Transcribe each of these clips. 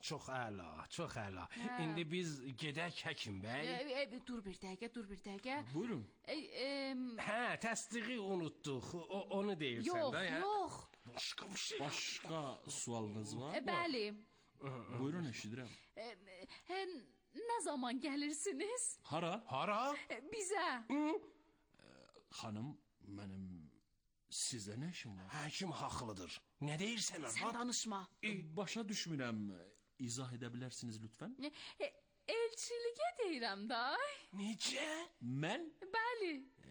çox əla, çox əla. İndi biz gedək həkim bəy. Dur bir dəqiqə. Buyurun. Təsdiqi unutduq. Onu deyirsən də, hə? Yox. Başqa bir şey. Başqa sualınız var? Bəli. Buyurun, eşidirəm. Nə zaman gəlirsiniz? Hara? Bizə. Xanım, mənim sizə nə işim var? Həkim haqlıdır. Nə deyirsən, Sən danışma. Başa düşmürəm. İzah edə bilərsiniz lütfən? Elçiliyə deyirəm da. Necə? Mən? Bəli.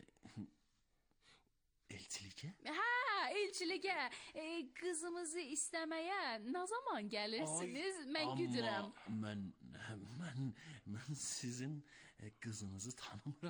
Elçilikə? Elçiliyə. Qızımızı istəməyə nə zaman gəlirsiniz? Mən güdürəm. Amma mən sizin qızınızı tanımıram.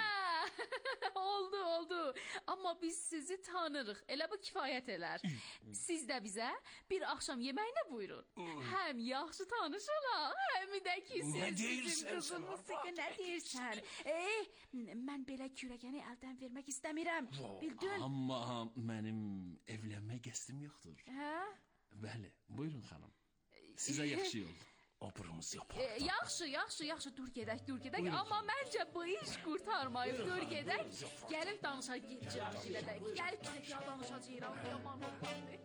Oldu. Amma biz sizi tanırıq. Elə bu kifayət elər. Siz də bizə bir axşam yeməyinə buyurun. Həm yaxşı tanışırıq, həm də ki siz bizim qızımızı nə deyirsən? Mən belə kürəkəni əldən vermək istəmirəm. Bildin? Amma mənim evlənmək qəsdim yoxdur. Bəli, buyurun xanım. Sizə yaxşı yol. Operumuz yapar. Yaxşı. Dur gedək. Amma məncə bu iş qurtarmayıb. Dur gedək. Gəlib danışacağıq. Gəlib danışacağıq. Yaman olmadı.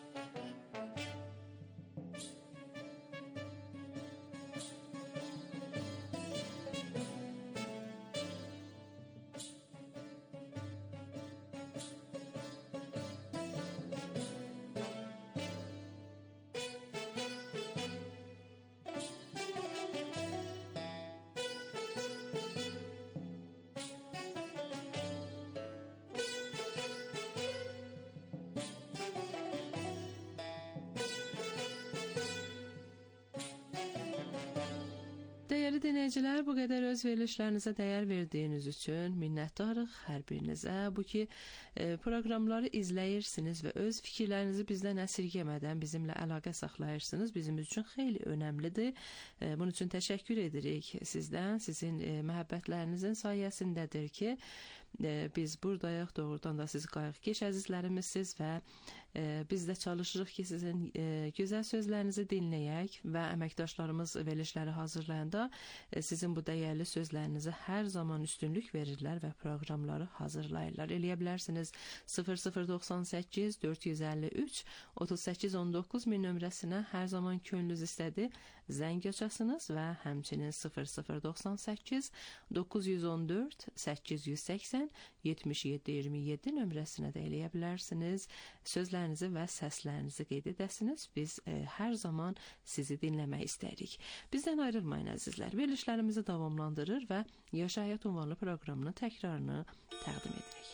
Dəyərli dinləyicilər, bu qədər öz verilişlərinizə dəyər verdiyiniz üçün minnətdarıq hər birinizə. Bu ki, proqramları izləyirsiniz və öz fikirlərinizi bizdən əsirgəmədən bizimlə əlaqə saxlayırsınız. Bizim üçün xeyli önəmlidir. Bunun üçün təşəkkür edirik sizdən. Sizin məhəbbətlərinizin sayəsindədir ki, biz buradayıq, doğrudan da siz qayğıkeş əzizlərimizsiz və biz də çalışırıq ki, sizin gözəl sözlərinizi dinləyək və əməkdaşlarımız verilişləri hazırlayanda sizin bu dəyərli sözlərinizə hər zaman üstünlük verirlər və proqramları hazırlayırlar. Eləyə bilərsiniz 0098 453 3819 min nömrəsinə hər zaman könlünüz istədi zəng açasınız və həmçinin 0098 914 880 7727 nömrəsinə də eləyə bilərsiniz. Sözlərinizi və səslərinizi qeyd edəsiniz. Biz hər zaman sizi dinləmək istəyirik. Bizdən ayrılmayın əzizlər. Verilişlərimizi davamlandırır və Yaşa Həyat ünvanlı proqramının təkrarını təqdim edirik.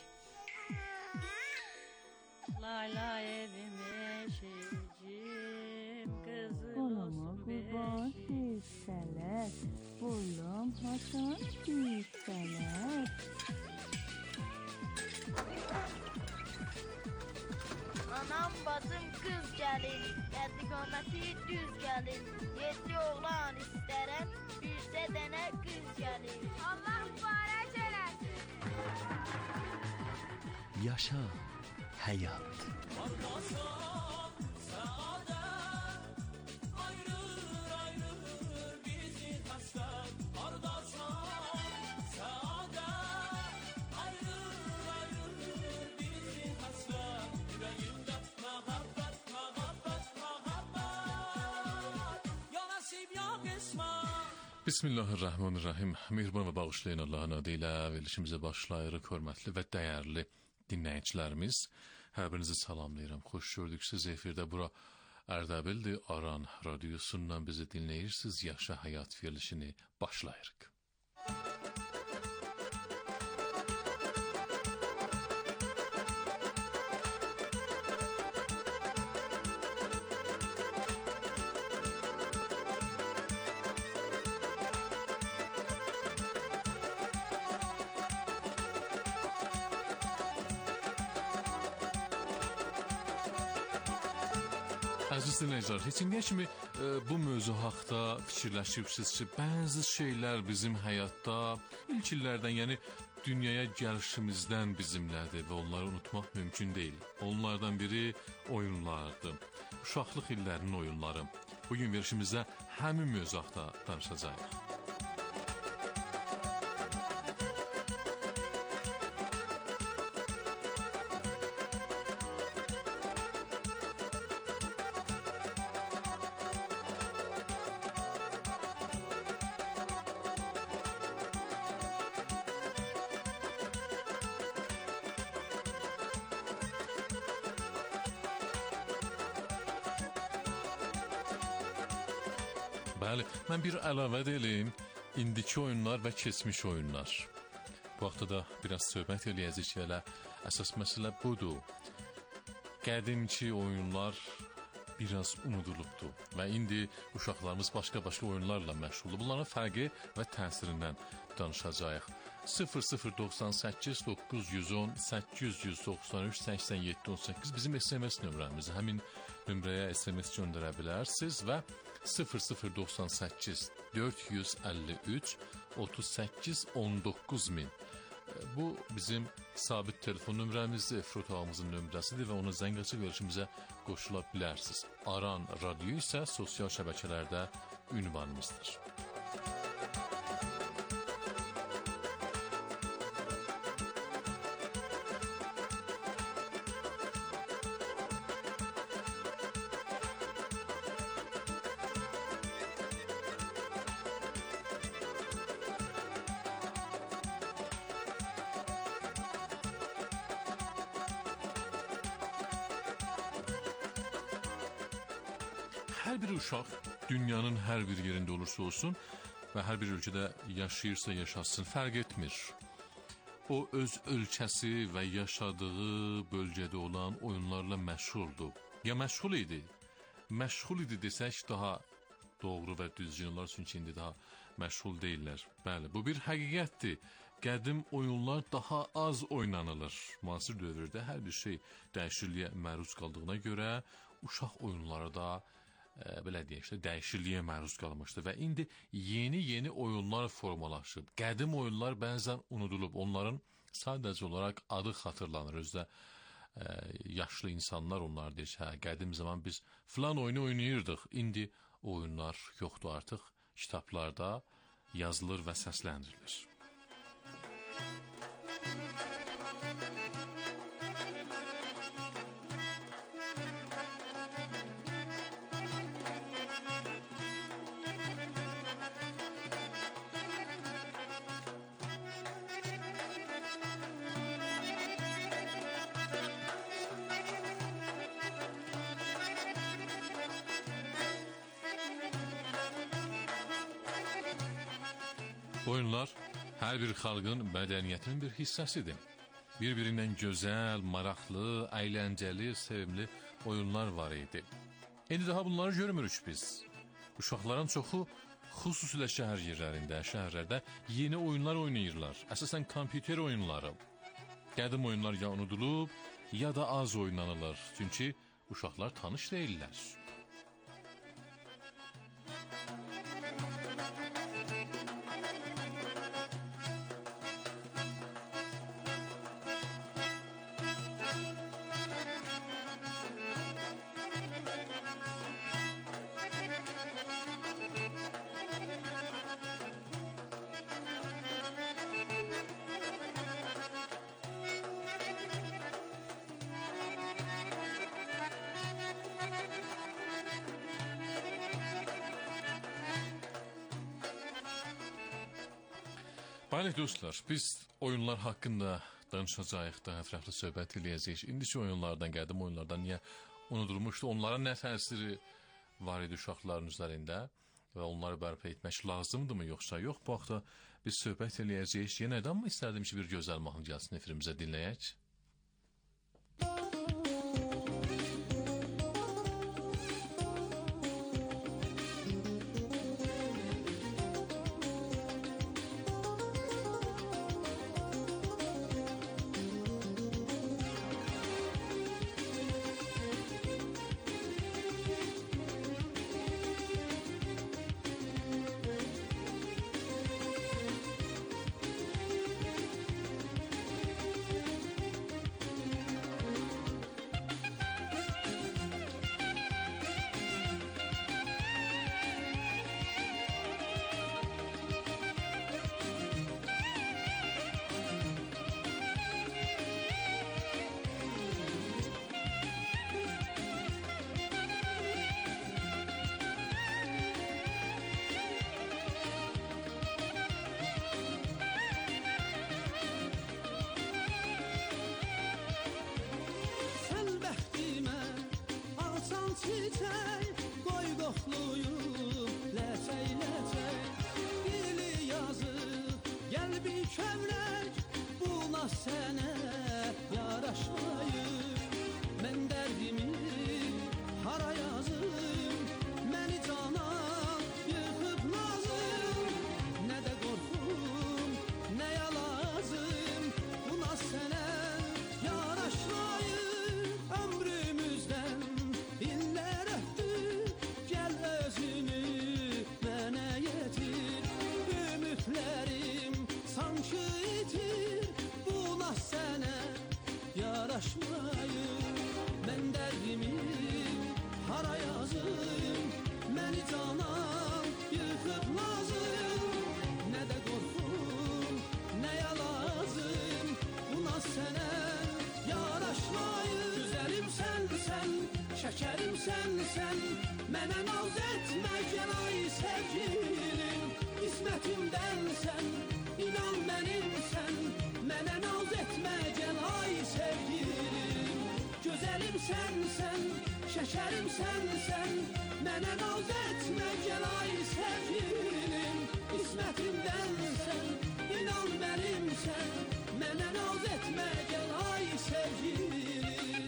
Layla evim eşicim, qızıl olsun beşik. Oğlum hasan yüksələr. Anam bacım qız gəlir, qəddi qaməti düz gəlir. 7 oğlan istərəm, bircə dənə qız gəlir. Allah mübarək eləsin. Yaşa həyat. Bismillahirrahmanirrahim. Mehriban və bağışlayan Allahın adı ilə verilişimizə başlayırıq, hörmətli və dəyərli dinləyicilərimiz. Hər birinizi salamlayıram. Xoş gördük siz efirdə. Bura Ərdəbildir. Aran radiosundan bizi dinləyirsiniz. Yaşa həyat verilişini başlayırıq. Əziz dinləyicilər, heç indiyə kimi bu mövzu haqda fikirləşirsiniz ki, bəzi şeylər bizim həyatda ilk illərdən, yəni dünyaya gəlişimizdən bizimlədir və onları unutmaq mümkün deyil. Onlardan biri oyunlardır, uşaqlıq illərinin oyunları. bugün verilişimizdə həmin mövzuda danışacağıq. Bəli, mən bir əlavə edeyim, indiki oyunlar və keçmiş oyunlar. Bu vaxtda da biraz söhbət eləyəcək ki, elə əsas məsələ budur. Qədimki oyunlar biraz unudulubdur və indi uşaqlarımız başqa oyunlarla məşğuldur. Bunların fərqi və təsirindən danışacağıq. 0098 910 893 87 18 bizim SMS nömrəmiz. Həmin nömrəyə SMS göndərə bilərsiniz və 0098 453 38 19 min. Bu bizim sabit telefon nömrəmizdir, Efrut ağamızın nömrəsidir və ona zəng açıb verilişimizə qoşula bilərsiniz. Aran radyo isə sosial şəbəkələrdə ünvanımızdır. Hər bir uşaq dünyanın hər bir yerində olursa olsun və hər bir ölkədə yaşayırsa yaşasın, fərq etmir. O öz ölkəsi və yaşadığı bölgədə olan oyunlarla məşğuldur. Ya məşğul idi desək daha doğru və düzgün olar, çünki indi daha məşğul deyirlər. Bəli, bu bir həqiqətdir. Qədim oyunlar daha az oynanılır. Müasir dövrdə hər bir şey dəyişikliyə məruz qaldığına görə uşaq oyunları da belə deyək, dəyişikliyə məruz qalmışdı və indi yeni oyunlar formalaşıb. Qədim oyunlar bəzən unudulub. Onların sadəcə olaraq adı xatırlanır. Özdə yaşlı insanlar onlar deyir ki, qədim zaman biz filan oyunu oynayırdıq. İndi oyunlar yoxdur artıq. Kitablarda yazılır və səsləndirilir. Oyunlar hər bir xalqın mədəniyyətinin bir hissəsidir. Bir-birindən gözəl, maraqlı, əyləncəli, sevimli oyunlar var idi. İndi daha bunları görmürük biz. Uşaqların çoxu xüsusilə şəhər yerlərində, şəhərlərdə yeni oyunlar oynayırlar. Əsasən kompüter oyunları. Qədim oyunlar ya unudulub, ya da az oynanılır. Çünki uşaqlar tanış deyirlər. Bəli dostlar, biz oyunlar haqqında danışacağıq, daha ətraflı söhbət eləyəcəyik. İndiki oyunlardan, qədim oyunlardan niyə unudulmuşdu? Onların nə təsiri var idi uşaqların üzərində və onları bərpa etmək lazımdırmı yoxsa yox? Bu haqda biz söhbət eləyəcəyik. Yenədən mi istərdim ki, bir gözəl mahnı gəlsin efrimizə dinləyək? kövrək, buna sənə yaraşmayır. Mən dərdimi hara yazım, məni cana yıxıb nazım. Nə də qorxum, nəyə lazım, buna sənə yaraşmayır. Ömrümüzdən illər ötdü, gəl özünü mənə yetir. Ümidlərim sanki itir, buna sənə yaraşmayır. Mən dərdimi hara yazım, məni cana yıxıb nazım. Nə də qorxum, nəyə lazım, buna sənə yaraşmayır. Güzəlim sənsən, şəkərim sənsən, mənə naz etmə gəl ay sevgilim. İsmətimdənsən, inan mənimsən, mənə naz etmə gəl ay sevgilim. Gözəlim sənsən, şəkərim sənsən, mənə naz etmə gəl ay sevgilim. İsmətimdənsən, inan mənimsən, mənə naz etmə gəl ay sevgilim.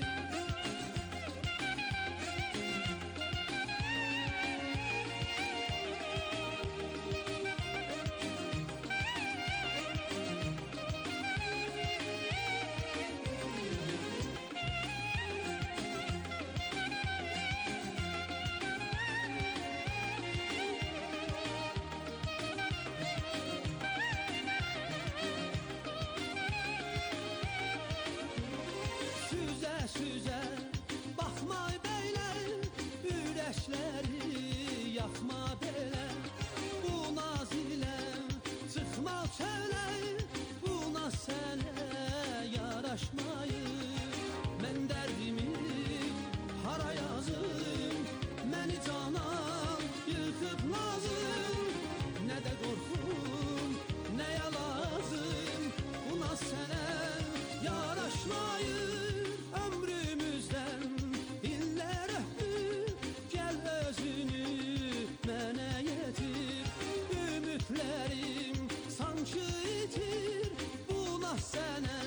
Süzə, baxma belə, ürəkləri yaxma belə. Bu naz ilə çıxma çölə, buna sənə yaraşmayır. Mən dərdimi hara yazım, məni cana yıxıb nazım. Nə də qorxum, nəyə lazım, buna sənə yaraşmayır. Ömrümüzdən illər ötdü, gəl özünü mənə yetir. Ümidlərim sanki itir, buna sənə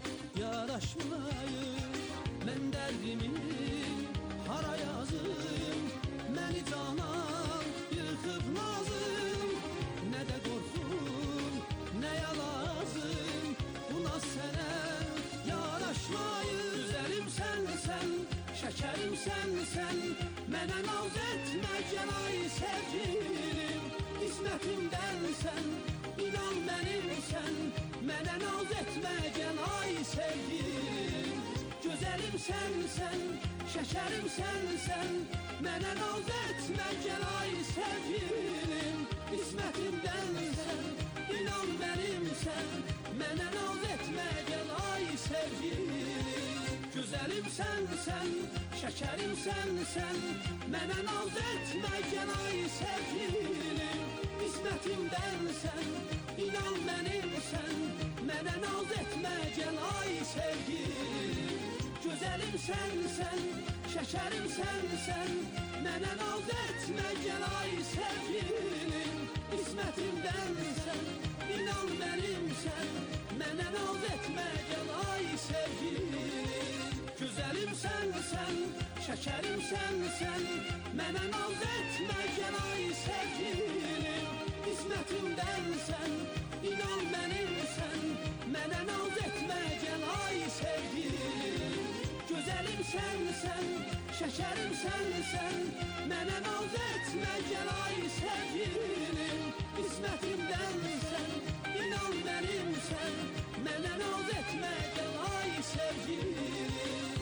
yaraşmayır. Mən dərdimi hara yazım, məni cana yıxıb nazım. Nə də qorxum, nəyə lazım, buna sənə yaraşmayır. Güzəlim sənsən, şəkərim sənsən, mənə naz etmə gəl ay sevgilim. İsmətimdənsən, inan mənimsən, mənə naz etmə gəl ay sevgilim. Gözəlim sənsən, şəkərim sənsən, mənə naz etmə gəl ay sevgilim. İsmətimdənsən, inan mənimsən, mənə naz etmə gəl ay sevgilim. Gözəlim sənsən, şəkərim sənsən, mənə naz etmə gəl ay sevgilim. İsmətimdənsən, inan mənimsən, mənə naz etmə gəl ay sevgilim. Gözəlim sənsən, şəkərim sənsən, mənə naz etmə gəl ay sevgilim. İsmətimdənsən, inan mənimsən, mənə naz etmə gəl ay sevgilim. Gözəlim sənsən, şəkərim sənsən, mənə naz etmə gəl ay sevgilim. İsmətimdənsən, inan mənimsən, mənə naz etmə gəl ay sevgilim. Gözəlim sənsən, şəkərim sənsən, mənə naz etmə gəl ay sevgilim. İsmətimdənsən, inan mənimsən, mənə naz etmə gəl ay sevgilim.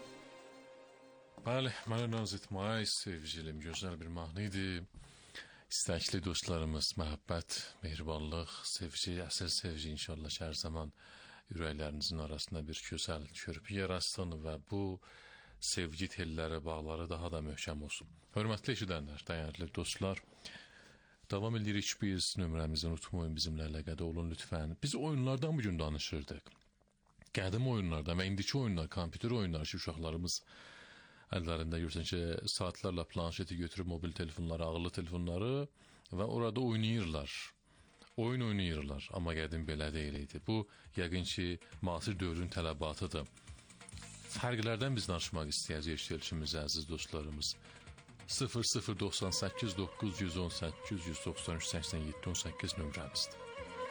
Bəli, mənə naz etmə ay sevgilim, gözəl bir mahnı idi. İstəkli dostlarımız, məhəbbət, mehribanlıq, sevgi, əsl sevgi inşallah ki, hər zaman ürəklərinizin arasında bir gözəl körpü yaratsın və bu sevgi telləri, bağları daha da möhkəm olsun. Hörmətli eşidənlər, dəyərli dostlar, davam edirik biz, nömrəmizi unutmayın, bizimlə əlaqədə olun lütfən. Biz oyunlardan bugün danışırdıq. Qədim oyunlardan və indiki oyunlar, kompüter oyunları ki, uşaqlarımız əllərində görürsən ki, saatlarla planşeti götürüb mobil telefonları, ağıllı telefonları və orada oynayırlar. oyun oynayırlar, amma qədim belə deyil idi. Bu, yəqin ki, müasir dövrün tələbatıdır. Fərqlərdən biz danışmaq istəyəcəyik verilişimizə, əziz dostlarımız. 0098 918 193 87 18 nömrəmizdir.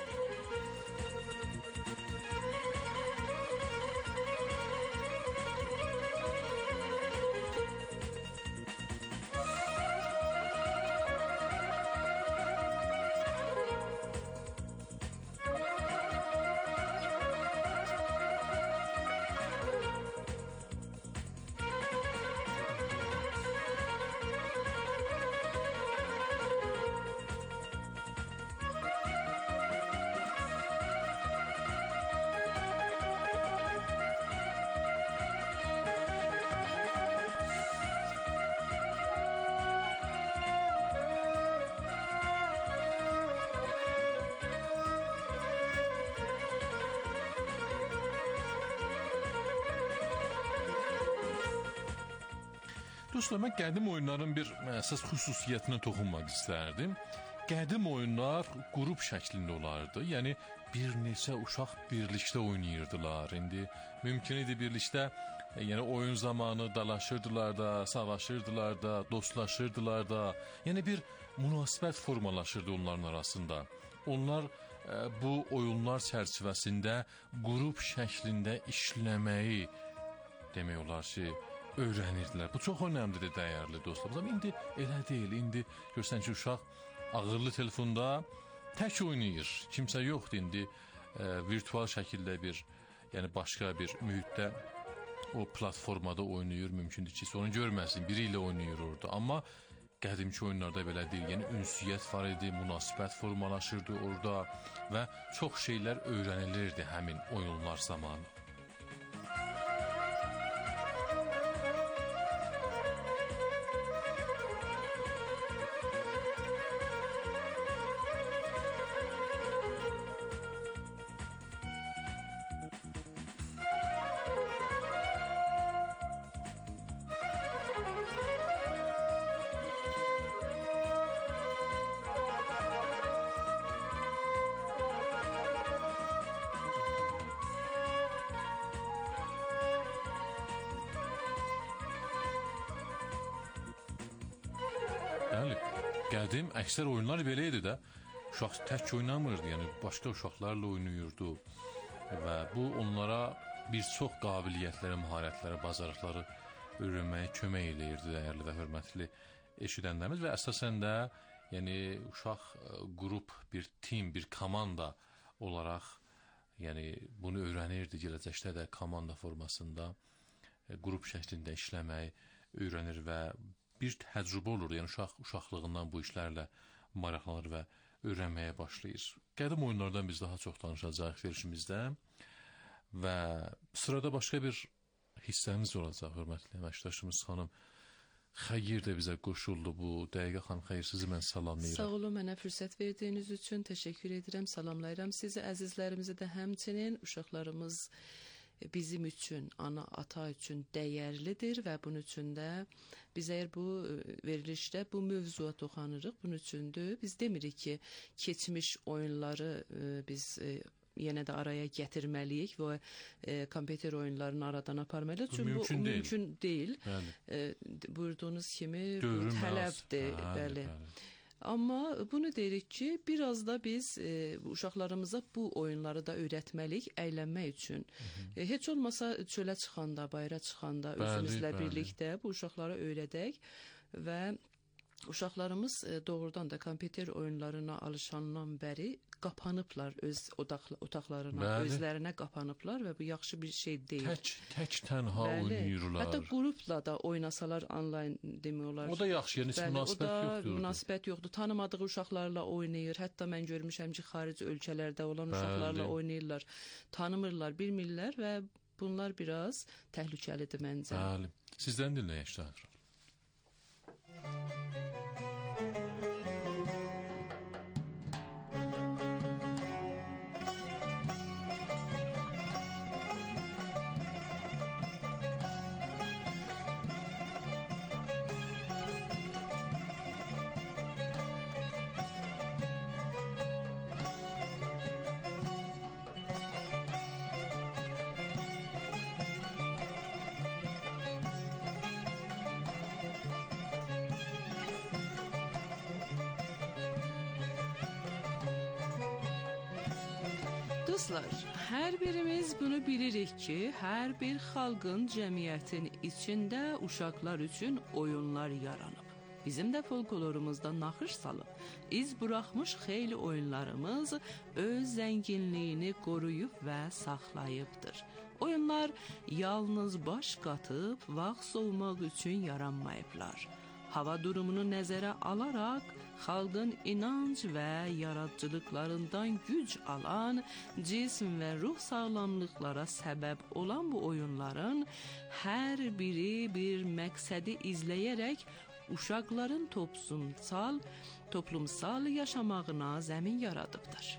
Dostlar, mən qədim oyunların bir əsas xüsusiyyətinə toxunmaq istərdim. Qədim oyunlar qrup şəklində olardı. Yəni, bir neçə uşaq birlikdə oynayırdılar. İndi mümkün idi birlikdə, yəni oyun zamanı dalaşırdılar da, savaşırdılar da, dostlaşırdılar da. Yəni, bir münasibət formalaşırdı onların arasında. Onlar bu oyunlar çərçivəsində qrup şəklində işləməyi, demək olar ki, öyrənirdilər. Bu çox önəmlidir, dəyərli dostlarımız. Amma indi elə deyil. İndi görsən ki, uşaq ağırlı telefonda tək oynayır. Kimsə yoxdur indi. Virtual şəkildə bir, yəni başqa bir mühitdə o platformada oynayır. Mümkündür ki, onu görməsin. Biri ilə oynayır orada. Amma qədimki oyunlarda belə deyil. Yəni ünsiyyət var idi, münasibət formalaşırdı orada və çox şeylər öyrənilirdi həmin oyunlar zamanı. Bəli, qədim əksər oyunlar belə idi də, uşaq tək oynamırdı, yəni başqa uşaqlarla oynayırdı və bu onlara bir çox qabiliyyətlərə, məharətlərə, bacarıqları öyrənməyə kömək eləyirdi, dəyərli və hörmətli eşidənlərimiz və əsasən də, yəni uşaq qrup, bir tim, bir komanda olaraq, yəni bunu öyrənirdi, gələcəkdə də komanda formasında qrup şəklində işləməyi öyrənir və bir təcrübə olur, yəni uşaqlığından bu işlərlə maraqlanır və öyrənməyə başlayır. Qədim oyunlardan biz daha çox danışacağıq verilişimizdə və sırada başqa bir hissəmiz olacaq, hörmətli əməkdaşımız xanım Xəyir də bizə qoşuldu bu dəqiqə. Xanım Xəyir, sizi mən salamlayıram. Sağ olun, mənə fürsət verdiyiniz üçün təşəkkür edirəm, salamlayıram sizi, əzizlərimizi də həmçinin. Uşaqlarımız bizim üçün, ana, ata üçün dəyərlidir və bunun üçün də biz əgər bu verilişdə bu mövzuya toxanırıq, bunun üçündür. Biz demirik ki, keçmiş oyunları biz yenə də araya gətirməliyik və kompüter oyunlarını aradan aparmalıyıq. Çünki bu mümkün deyil. Buyurduğunuz kimi bu tələbdir. Bəli. Amma bunu deyirik ki, biraz da biz uşaqlarımıza bu oyunları da öyrətməliyik, əylənmək üçün. Heç olmasa çölə çıxanda, bayıra çıxanda özümüzlə birlikdə bu uşaqlara öyrədək və uşaqlarımız doğrudan da kompüter oyunlarına alışandan bəri qapanıblar öz otaqlarına, özlərinə qapanıblar və bu yaxşı bir şey deyil. Tək tənha oynayırlar. Hətta qrupla da oynasalar onlayn demək olar. O da yaxşı, yəni münasibət yoxdur. Münasibət yoxdur. Tanımadığı uşaqlarla oynayır. Hətta mən görmüşəm ki, xarici ölkələrdə olan uşaqlarla oynayırlar. Tanımırlar, bilmirlər və bunlar biraz təhlükəlidir məncə. Bəli. Sizdən dinləyək Şahir. Dostlar, hər birimiz bunu bilirik ki, hər bir xalqın, cəmiyyətin içində uşaqlar üçün oyunlar yaranıb. Bizim də folklorumuzda naxış salıb, iz buraxmış xeyli oyunlarımız öz zənginliyini qoruyub və saxlayıbdır. Oyunlar yalnız baş qatıb, vaxt soğumaq üçün yaranmayıblar. Hava durumunu nəzərə alaraq, xalqın inanc və yaradıcılıqlarından güc alan, cism və ruh sağlamlıqlara səbəb olan bu oyunların hər biri bir məqsədi izləyərək uşaqların toplumsal yaşamağına zəmin yaradıbdır.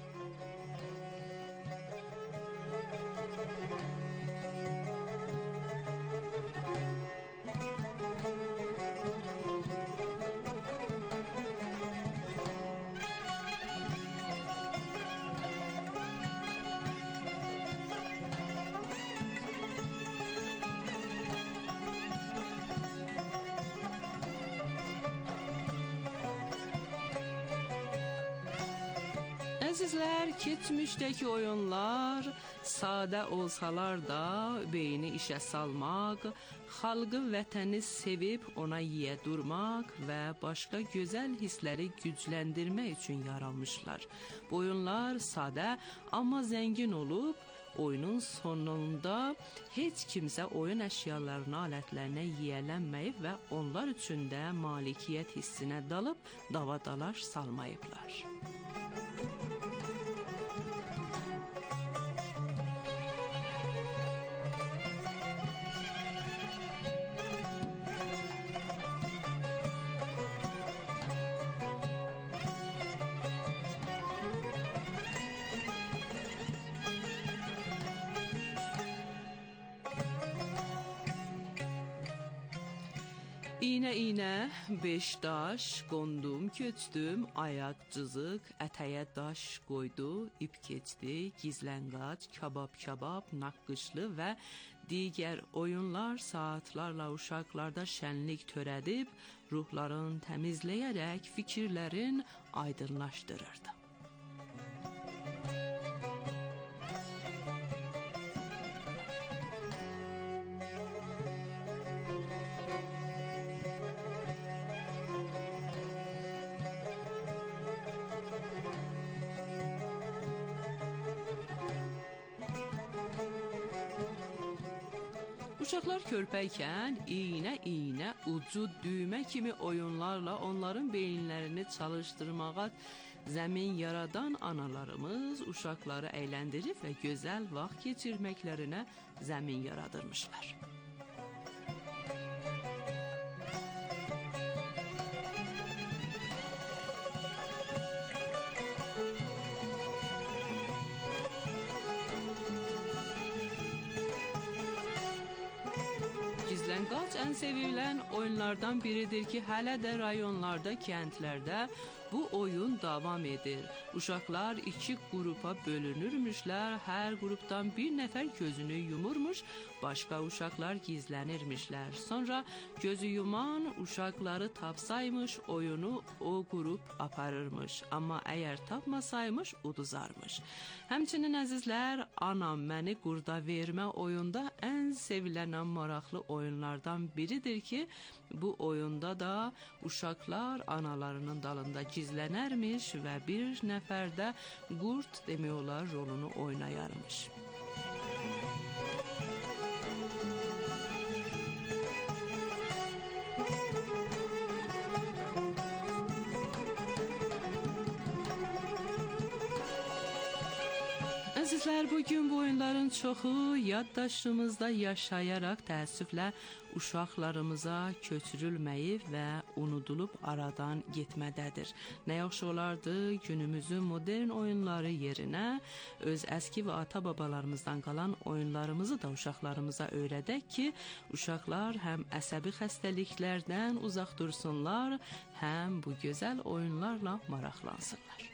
Əzizlər, keçmişdəki oyunlar sadə olsalar da beyni işə salmaq, xalqı, vətəni sevib ona yiyə durmaq və başqa gözəl hissləri gücləndirmək üçün yaranmışlar. Bu oyunlar sadə, amma zəngin olub, oyunun sonunda heç kimsə oyun əşyalarına, alətlərinə yiyələnməyib və onlar üçün də malikiyyət hissinə dalıb davadalaş salmayıblar. İynə, beş daş, qondum, köçdüm, ayaq cızıq, ətəyə daş qoydu, ip keçdi, gizlənqac, kabab, naqqışlı və digər oyunlar saatlarla uşaqlarda şənlik törədib, ruhların təmizləyərək fikirlərin aydınlaşdırırdı. Uşaqlar körpəykən iynə, ucu düymə kimi oyunlarla onların beyinlərini çalışdırmağa zəmin yaradan analarımız uşaqları əyləndirib və gözəl vaxt keçirməklərinə zəmin yaradırmışlar. Gizlənqac ən sevilən oyunlardan biridir ki, hələ də rayonlarda, kəndlərdə bu oyun davam edir. Uşaqlar iki qrupa bölünürmüşlər, hər qrupdan bir nəfər gözünü yumurmuş, başqa uşaqlar gizlənirmişlər. Sonra gözü yuman uşaqları tapsaymış, oyunu o qrup aparırmış. Amma əgər tapmasaymış, uduzarmış. Həmçinin əzizlər, Anam məni qurda vermə oyunda ən sevilən, maraqlı oyunlardan biridir ki, bu oyunda da uşaqlar analarının dalında gizlənərmiş və bir nəfər də qurd demək olar rolunu oynayarmış. Əzizlər, bugün bu oyunların çoxu yaddaşımızda yaşayaraq təəssüflə uşaqlarımıza köçürülməyib və unudulub aradan getmədədir. Nə yaxşı olardı günümüzün modern oyunları yerinə öz əski və ata-babalarımızdan qalan oyunlarımızı da uşaqlarımıza öyrədək ki, uşaqlar həm əsəbi xəstəliklərdən uzaq dursunlar, həm bu gözəl oyunlarla maraqlansınlar.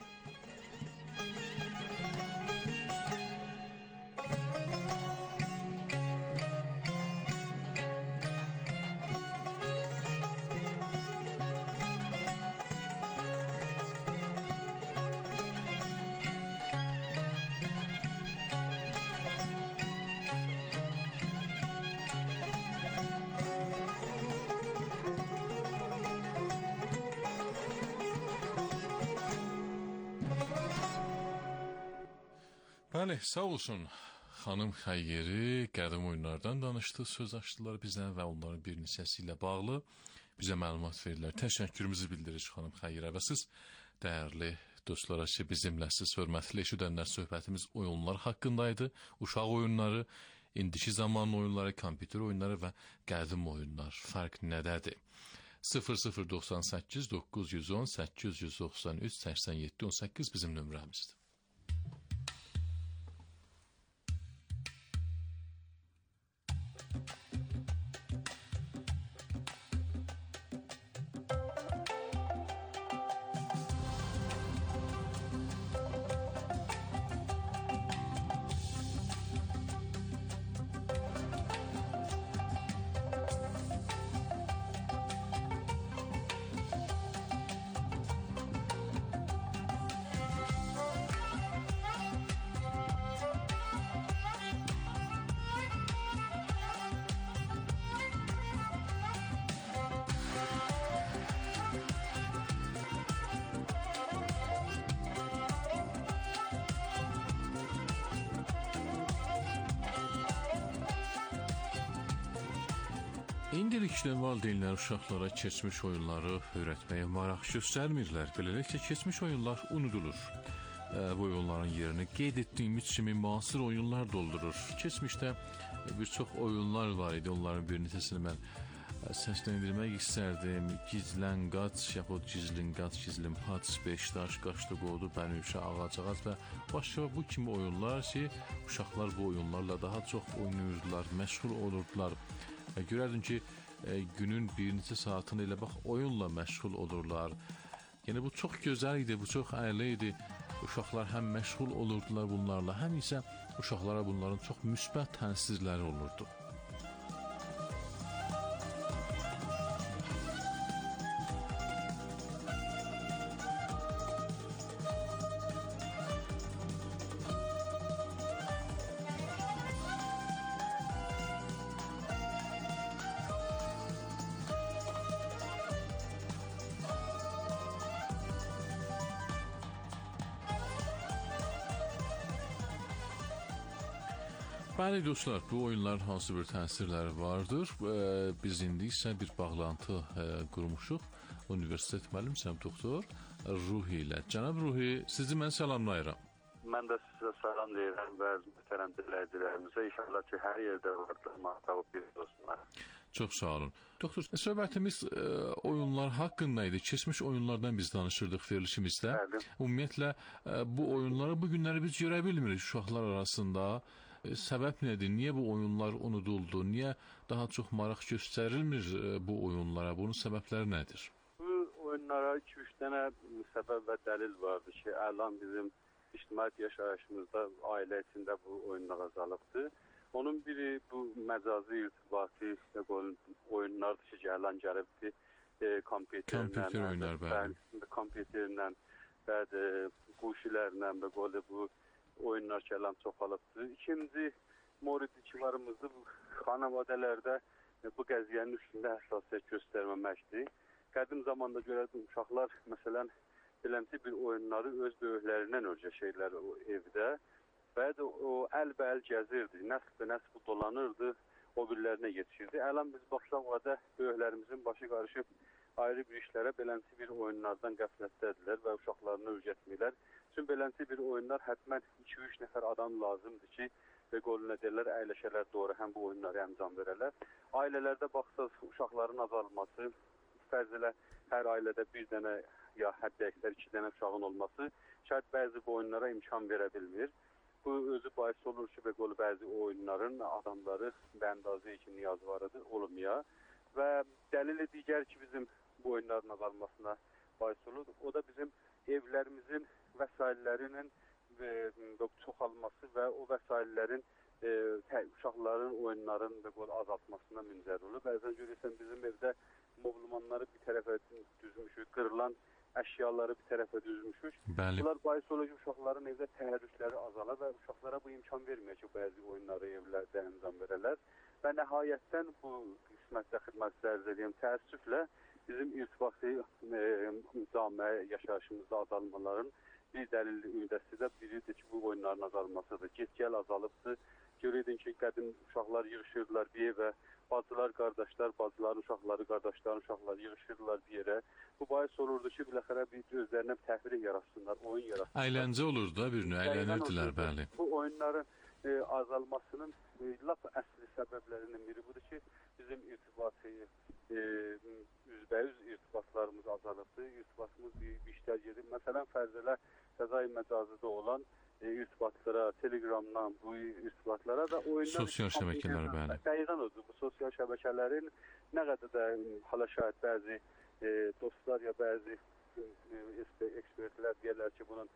Bəli, sağ olsun. Xanım Xəyyeri qədim oyunlardan danışdı, söz açdılar bizə və onların bir neçəsi ilə bağlı bizə məlumat verirlər. Təşəkkürümüzü bildiririk xanım Xəyyerə və siz dəyərli dostlara ki, bizimləsiz, hörmətli eşidənlər, söhbətimiz oyunlar haqqındaydı. Uşaq oyunları, indiki zamanın oyunları, kompüter oyunları və qədim oyunlar. Fərq nədədir? 0098 910 893 87 18 bizim nömrəmizdir. İndilikdə valideynlər uşaqlara keçmiş oyunları öyrətməyə maraq göstərmirlər. Beləliklə, keçmiş oyunlar unudulur. Bu oyunların yerini qeyd etdiyimiz kimi müasir oyunlar doldurur. Keçmişdə bir çox oyunlar var idi. Onların bir neçəsini mən səsləndirmək istərdim. Gizlən qaç, yaxud gizlin qaç, gizlin paç, beşdaş, qaçdı qodu, bənövşə, ağac və başqa bu kimi oyunlar ki, uşaqlar bu oyunlarla daha çox oynayırdılar, məşğul olurdular. Görərdin ki, günün bir neçə saatını elə bax oyunla məşğul olurlar. Yəni bu çox gözəl idi, bu çox əyli idi. Uşaqlar həm məşğul olurdular bunlarla, həm isə uşaqlara bunların çox müsbət təsirləri olurdu. Bəli dostlar, bu oyunların hansı bir təsirləri vardır. Biz indi isə bir bağlantı qurmuşuq. Universitet müəllimsən doktor Ruhi ilə. Cənab Ruhi, sizi mən salamlayıram. Mən də sizə salam deyirəm və mühtərəm dinləyicilərimizə. İnşallah ki, hər yerdə vardır, mətəb bir dostlar. Çox sağ olun. Doktor, söhbətimiz oyunlar haqqında idi. Keçmiş oyunlardan biz danışırdıq verilişimizdə. Ümumiyyətlə, bu oyunları bu günləri biz görə bilmirik uşaqlar arasında. Səbəb nədir? Niyə bu oyunlar unuduldu? Niyə daha çox maraq göstərilmir bu oyunlara? Bunun səbəbləri nədir? Bu oyunlara 2-3 dənə səbəb və dəlil vardı ki, əlan bizim ictimaiyyət yaşayışımızda ailə içində bu oyunlar azalıbdır. Onun biri bu məcazi irtibati oyunlardır ki, əlan gəlibdir. Kompüterlə, quşilərlə və bu oyunlar gələn çoxalıbdır. İkinci moridiklarımızda bu xanavadələrdə bu qəziyyənin üstündə həssasiyyət göstərməməkdir. Qədim zamanda görərdim uşaqlar, məsələn, beləmsi bir oyunları öz böyüklərindən öyrəşirlər o evdə və o əl-bəl gəzirdi, nəsb dolanırdı, o birilərinə yetişirdi. Ələn biz başlangıçda böyüklərimizin başı qarışıb ayrı bir işlərə beləmsi bir oyunlardan qəflətdədirlər və uşaqlarını öyrətmirlər. Çünki beləmsi bir oyunlar həttəmən 2-3 nəfər adam lazımdır ki, və qoluna deyirlər, əyləşələr doğru həm bu oyunları əncam verərlər. Ailələrdə baxsaq, uşaqların azalması, fərz elə hər ailədə bir dənə ya hətta əksər 2 dənə uşağın olması şayət bəzi bu oyunlara imkan verə bilmir. Bu özü bahis olur ki, və qolu bəzi oyunların adamları bəndazı üçün niyaz varıdır, olmaya. Və dəlili digər ki, bizim bu oyunların azalmasına bahis olur. O da bizim evlərimizin vəsaillərinin çoxalması və o vəsaillərin uşaqların oyunların azaltmasına müncər olur. Bəzən görürsən bizim evdə movlumanları bir tərəfə düzmüşük, qırılan əşyaları bir tərəfə düzmüşük. Bunlar bahis olur ki, uşaqların evdə təhrrükləri azala və uşaqlara bu imkan vermir ki, bəzi oyunları evlərdə əncam verərlər. Və nəhayətdən bu qismətdə xidmət ərz edəyim təəssüflə bizim irtibati camiə yaşayışımızda azalmaların bir dəlil ümidəsi də biridir ki, bu oyunların azalmasıdır. Get-gəl azalıbdır. Görürdün ki, qədim uşaqlar yığışırdılar bir evə, bacılar, qardaşlar, bacıların uşaqları, qardaşların uşaqları yığışırdılar bir yerə. Bu bahis olurdu ki, biləxərə bir özlərinə bir təfrih yaratsınlar, oyun yaratsınlar. Əyləncə olur da bir növ, əylənirdilər, bəli. Bu oyunların azalmasının lap əsli səbəblərindən biri budur ki, bizim irtibatı, üzbəüz irtibatlarımız azalıbdır, irtibatımız bir işlər gedir. Məsələn, fərzələ səzai məcazıda olan irtibatlara, Telegramdan bu irtibatlara da oyunlar... Sosial şəbəkələr, bəli. Dəqiqən odur, bu sosial şəbəkələrin nə qədər də hala şahid bəzi dostlar ya bəzi ekspertlər deyirlər ki, bunun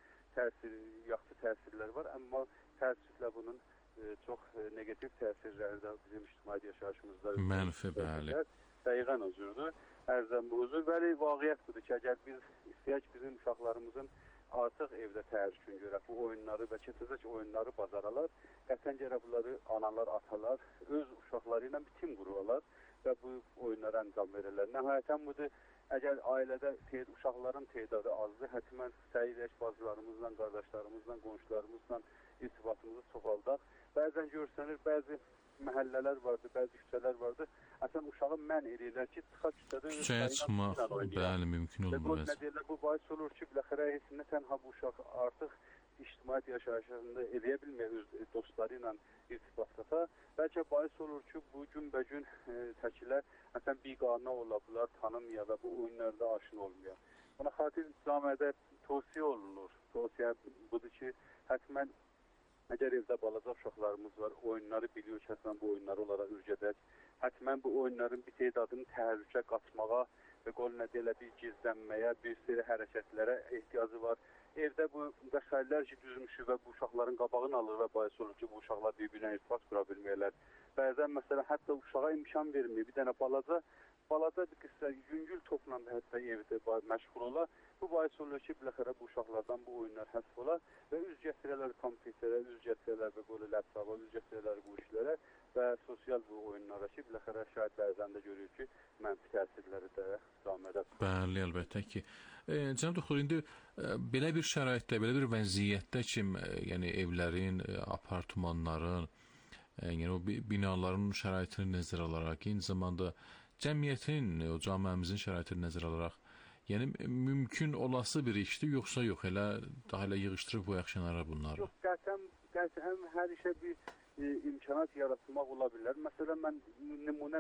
yaxşı təsirlər var, amma təəssüflə bunun çox negativ təsirləri də bizim ictimai yaşayışımızda mənfi, bəli. Dəqiqən özürdür, ərzən bu özür. Bəli, vaqiət budur ki, əgər biz istəyək bizim uşaqlarımızın artıq evdə təəccübün görə bu oyunları və keçəcək oyunları bazaralar, qətən gərək bunları analar, atalar öz uşaqları ilə bitim qururlar və bu oyunlara əncam verirlər. Nəhayətən budur, əgər ailədə uşaqların tedadı azdır, hətimən səy edək bacılarımızla, qardaşlarımızla, qonşularımızla irtibatımızı çoxaldaq. Bəzən görsənir, bəzi məhəllələr vardır, bəzi küçələr vardır. Əsən uşağı mən eləyirlər ki, küçəyə çıxmaq, bəli, mümkün olmaz. Bu bahis olur ki, biləxərə hissində tənha bu uşaq artıq ictimaiyyət yaşayışında eləyə bilmir öz dostları ilə irtibatda. Bəlkə bahis olur ki, bu günbəgün təkilər məsələn biqanə ola bilər, tanımaya və bu oyunlarda aşina olmaya. Buna xatir camiədə tövsiyə olunur. Tövsiyə budur ki, hətimən əgər evdə balaca uşaqlarımız var, oyunları biliyor ki, hətimən bu oyunları onlara ürgədək. Hətimən bu oyunların bir teydadını təhlükə qaçmağa və qoluna deyilə bir gizlənməyə, bir sürü hərəkətlərə ehtiyacı var. Evdə bu vəsaitlər ki, düzmüşü və bu uşaqların qabağını alır və bahis olur ki, bu uşaqlar bir-birinə irtibat qura bilməyərlər. Bəzən məsələn, hətta uşağa imkan vermir. Bir dənə balaca bir qısa yüngül topla hətta evdə məşğul ola. Bu bahis olur ki, biləxərə bu uşaqlardan bu oyunlar həsb ola və üz gətirələr kompüterə, üz gətirələr və böyle laptopa, üz gətirələr bu işlərə və sosial bu oyunlara ki, biləxərə şahid bəzən də görür ki, mənfi təsirləri də camiədə. Bəli, əlbəttə ki. Cənab doktor, indi belə bir şəraitdə, belə bir vəziyyətdə ki, yəni evlərin, apartmanların, yəni o binaların şəraitini nəzərə alaraq, eyni zamanda cəmiyyətin, o camiəmizin şəraitini nəzərə alaraq, yəni mümkün olası bir işdir, yoxsa yox, daha elə yığışdırıb bu yaxşılara bunları? Yox, qəsəm hər işə bir imkanat yaratmaq ola bilər. Məsələn, mən nümunə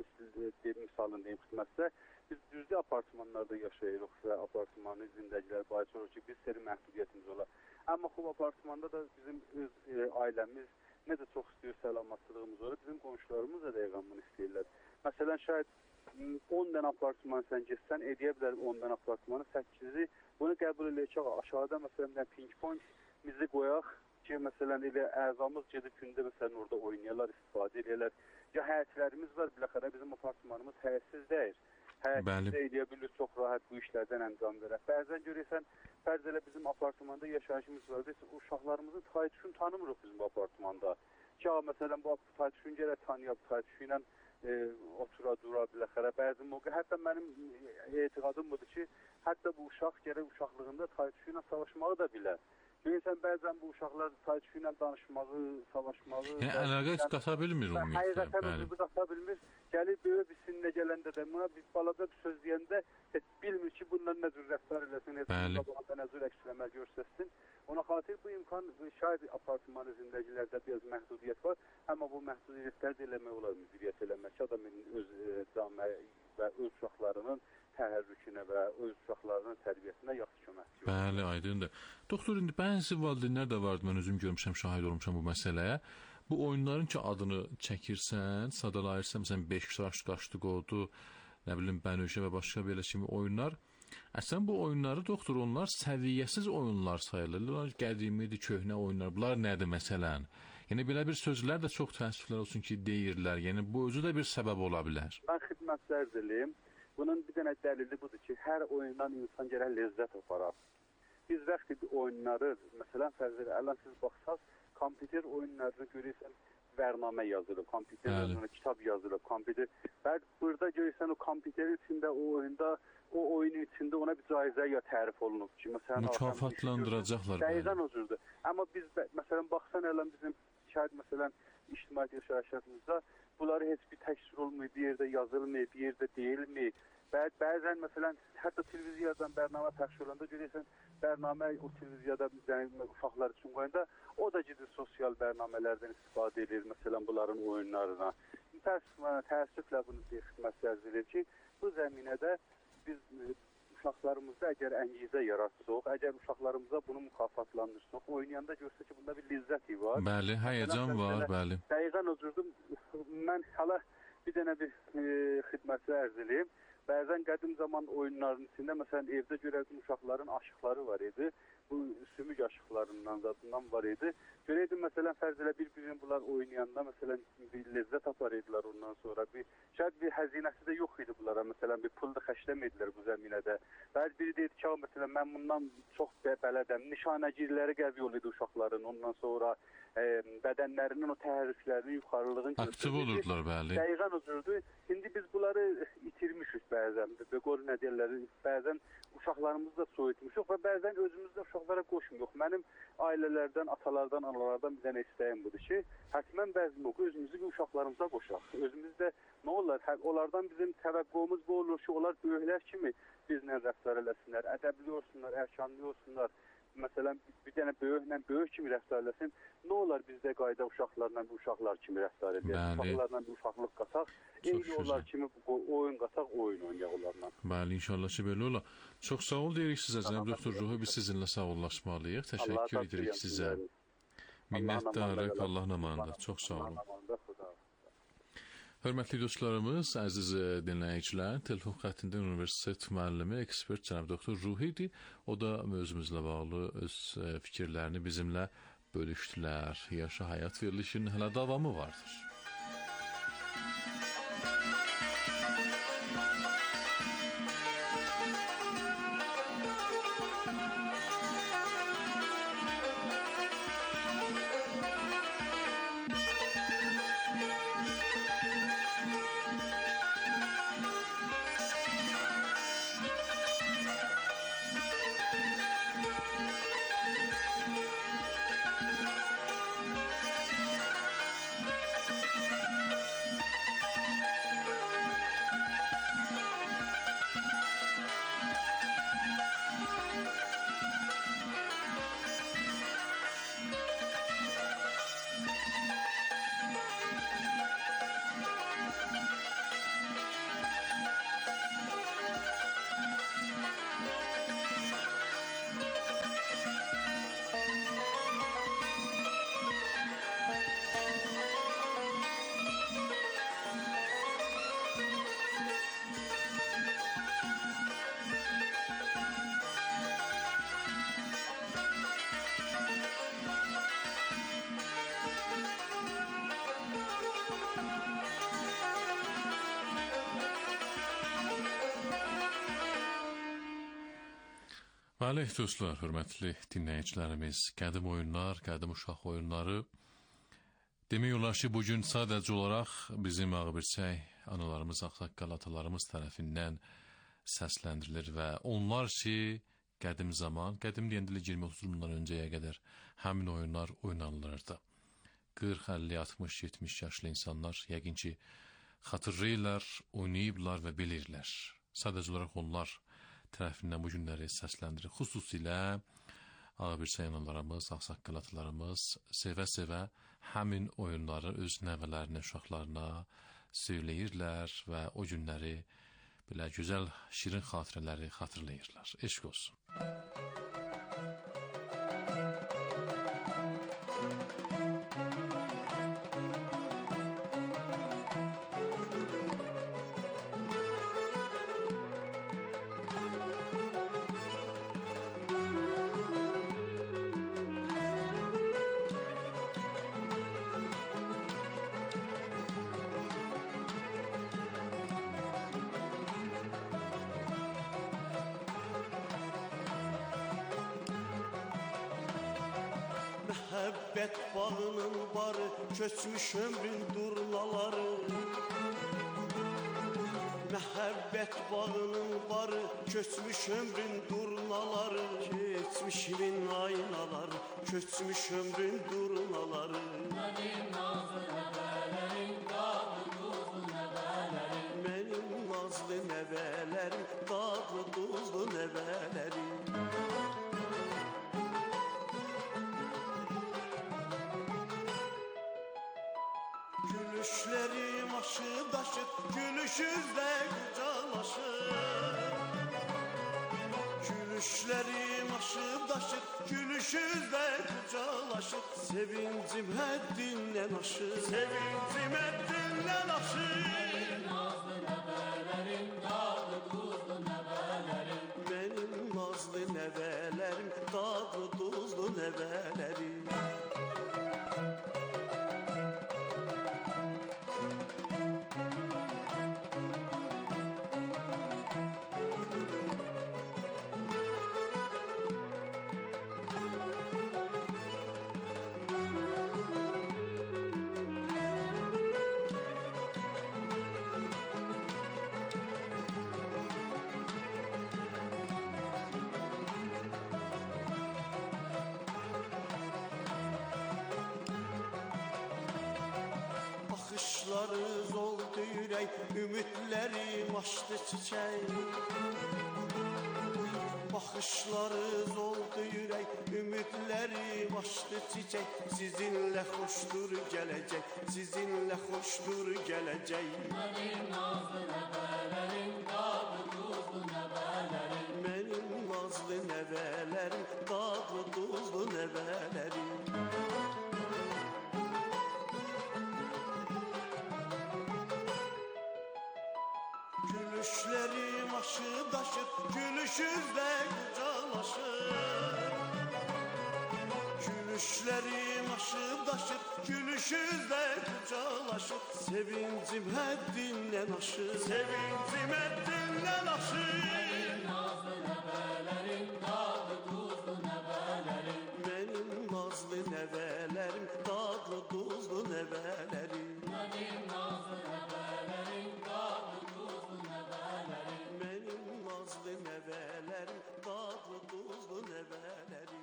misalını deyim xidmətdə, biz düzdür apartmanlarda yaşayırıq və apartmanın zindəgilər bahis olur ki, bir seri məhdudiyyətimiz olar. Amma xub apartmanda da bizim öz ailəmiz necə çox istəyir səlamatlığımız olur, bizim qonşularımız da dəqiqən bunu istəyirlər. Məsələn, şayət 10 dənə apartman sən geçsən, edeyə bilər 10 dənə apartmanı, 8-i bunu qəbul edəcək. Aşağıda məsələn ping-pong bizi qoyaq ki, məsələn elə əzamız gedib gündə məsələn orada oynayarlar, istifadə edirlər. Ya həyətlərimiz var, biləxərə bizim apartmanımız həyətsiz deyil. Həyətsiz edə bilir, çox rahat bu işlərdən əncam verər. Bəzən görürsən, fərz elə bizim apartmanda yaşayışımız var, biz uşaqlarımızın taytuşunu tanımırıq bizim bu apartmanda. Ki, məsələn, bu taytuşunu gərək tanıyaq, taytuşu ilə otura-dura biləxərə. Bəzi mövqə, hətta mənim etiqadım budur ki, hətta bu uşaq gərək uşaqlığında taytuşu ilə savaşmağı da bilər. Görürsən, bəzən bu uşaqlar taytuşu ilə danışmağı, savaşmağı... Yəni, əlaqə qata bilmir ümumiyyətlə. Həqiqətən özü qata bilmir. Gəlir, böyük bir sinə gələndə də, buna bir balaca bir söz deyəndə bilmir ki, bundan nə cür rəftar eləsin, nə cür əksləmə görsəsin. Ona xatir bu imkan, şayət apartman izindəkilərdə biraz məhdudiyyət var, amma bu məhdudiyyətlər də eləmək olar, müdiriyyət eləmək ki, adamın öz camiə və öz uşaqlarının təhərrükünə və öz uşaqlarının tərbiyəsinə yaxşı köməkçi olur. Bəli, aydındır. Doktor, indi bəzi valideynlər də vardı, mən özüm görmüşəm, şahid olmuşam bu məsələyə. Bu oyunların ki, adını çəkirsən, sadalayırsan, məsələn, 5 qaşdı qodu, nə bilim, bənövşə və başqa belə kimi oyunlar. Əslən, bu oyunları, doktor, onlar səviyyəsiz oyunlar sayılırlar. Qədimidir, köhnə oyunlar. Bunlar nədir, məsələn? Yəni, belə bir sözlər də çox təəssüflər olsun ki, deyirlər. Yəni, bu özü də bir səbəb ola bilər. Mən xidmətlər diliyim. Bunun bir dənə dəlili budur ki, hər oyundan insan gərək ləzzət aparar. Biz vaxtı oyunları, məsələn, fərzələ, ələn siz baxsaq, kompüter oyunlarını görürsən, bərnamə yazılıb, kompüter üzrə kitab yazılıb, kompüter. Və burada görürsən o kompüterin içində, o oyunda, o oyunun içində ona bir caizə ya tərif olunub ki, məsələn, mükafatlandıracaqlar. Dəqiqən o cürdür. Amma biz məsələn baxsan elə bizim şəhid məsələn ictimaiyyət yaşayışımızda bunları heç bir təksir olmayıb, bir yerdə yazılmayıb, bir yerdə deyilməyib. Bəzən məsələn hətta televiziyadan bərnamə pəxş olanda görürsən, bərnamə o televiziyada uşaqlar üçün qoyanda o da gedir sosial bərnamələrdən istifadə edir, məsələn bunların oyunlarına. Təəssüflə bunu xidmət sərz edir ki, bu zəminədə biz uşaqlarımızda əgər əngizə yaratsaq, əgər uşaqlarımıza bunu mükafatlandırsaq, oynayanda görsə ki, bunda bir lizzət var. Bəli, həyəcan var, bəli. Dəqiqən o cürdür. Mən hələ bir dənə bir xidməti ərz edeyim. Bəzən qədim zaman oyunlarının içində, məsələn, evdə görərdim uşaqların aşıqları var idi. Bu sümük aşıqlarından zadından var idi. Görəydim, məsələn, fərz elə bir-birini bunlar oynayanda, məsələn, bir lezzət apar idilər ondan sonra. Şərt bir həzinəsi də yox idi bunlara, məsələn, bir pul da xərcləmirdilər bu zəminədə. Bəzi biri deyirdi ki, məsələn, mən bundan çox bələdəm. Nişanəgirləri qəvi yol idi uşaqların, ondan sonra bədənlərinin o təhriflərinin yuxarılığını aktiv olurdular, bəli. Dəqiqən o cürdür. İndi biz bunları itirmişik bəzən. Nə deyirlər, bəzən uşaqlarımızı da soyutmuşuq və bəzən özümüz də uşaqlara qoşmuyoruz. Mənim ailələrdən, atalardan, analardan bir dənə istəyim budur ki, həttəmən bəzən özümüzü bir uşaqlarımıza qoşaq. Özümüzdə nə olar? Onlardan bizim təvəqqümüz bu olur ki, onlar böyüklər kimi bizlə rəftar eləsinlər, ədəbli olsunlar, ərkanlı olsunlar. Məsələn, bir dənə böyük kimi rəftar eləsin. Nə olar bizdə qayda uşaqlarla bir uşaqlar kimi rəftar edək? Uşaqlarla bir uşaqlıq qataq. Eyni onlar kimi oyun qataq, oyun oynayaq onlarla. Bəli, inşallah ki, belə olar. Çox sağ ol deyirik sizə, cənab doktor Ruhi. Biz sizinlə sağollaşmalıyıq. Təşəkkür edirik sizə. Minnətdarıq, Allahın amanında. Çox sağ olun. Hörmətli dostlarımız, əziz dinləyicilər, telefon xəttində universitet müəllimi, ekspert cənab doktor Ruhi idi. O da mövzumuzla bağlı öz fikirlərini bizimlə bölüşdülər. Yaşa həyat verilişinin hələ davamı vardır. Bəli, dostlar, hörmətli dinləyicilərimiz, qədim oyunlar, qədim uşaq oyunları demək olar ki, bugün sadəcə olaraq bizim ağabirçək analarımız, ağsaqqal atalarımız tərəfindən səsləndirilir və onlar ki, qədim zaman, qədim deyəndə 20-30 bundan öncəyə qədər həmin oyunlar oynanılırdı. 40, 50, 60, 70 yaşlı insanlar yəqin ki, xatırlayırlar, oynayıblar və bilirlər. Sadəcə olaraq onlar tərəfindən bu günləri səsləndirir. Xüsusilə ağabirçək analarımız, ağsaqqal atalarımız sevə-sevə həmin oyunları öz nəvələrinə, uşaqlarına söyləyirlər və o günləri belə gözəl, şirin xatirələri xatırlayırlar. Eşq olsun. Məhəbbət bağının barı, köçmüş ömrün durnaları. Məhəbbət bağının barı, köçmüş ömrün durnaları. Keçmişimin aynaları, köçmüş ömrün durnaları. Mənim nazlı nəvələrim, dadlı duzlu nəvələrim. Mənim nazlı nəvələrim, dadlı duzlu nəvələrim. Gülüşlerim aşıp daşıp, gülüşüzle kucaklaşır. Gülüşlerim aşıp daşıp, gülüşüzle kucaklaşır. Sevincim həddindən aşır, sevincim həddindən aşır. Benim nazlı nəvələrim, dadlı duzlu nəvələrim. Benim nazlı nəvələrim, dadlı duzlu nəvələrim. Baxışlarınız oldu ürək, ümidlərim açdı çiçək. Baxışlarınız oldu ürək, ümidlərim açdı çiçək. Sizinlə xoşdur gələcək, sizinlə xoşdur gələcək. Mənim nazlı nəvələrim, dadlı duzlu nəvələrim. Mənim nazlı nəvələrim, dadlı duzlu nəvələrim. Gülüşlerim aşıp daşıp, gülüşüzle kucaklaşır. Gülüşlerim aşıp daşıp, gülüşüzle kucaklaşır. Sevincim həddindən aşır, sevincim həddindən aşır. Benim nazlı nəvələrim, dadlı duzlu nəvələrim. Benim nazlı nəvələrim, dadlı duzlu nəvələrim. Benim nazlı nəvələrim, dadlı duzlu nəvələrim. Benim nazlı nəvələrim, dadlı duzlu nəvələrim.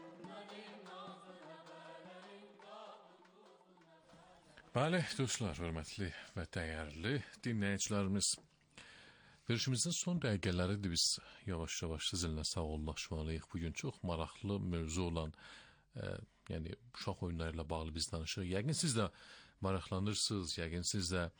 Bəli, dostlar, hörmətli və dəyərli dinləyicilərimiz. Verişimizin son dəqiqələridir, biz yavaş-yavaş sizinlə sağollaşmalıyıq. Bugün çox maraqlı mövzu olan, yəni uşaq oyunları ilə bağlı biz danışırıq. Yəqin siz də maraqlanırsınız, yəqin siz də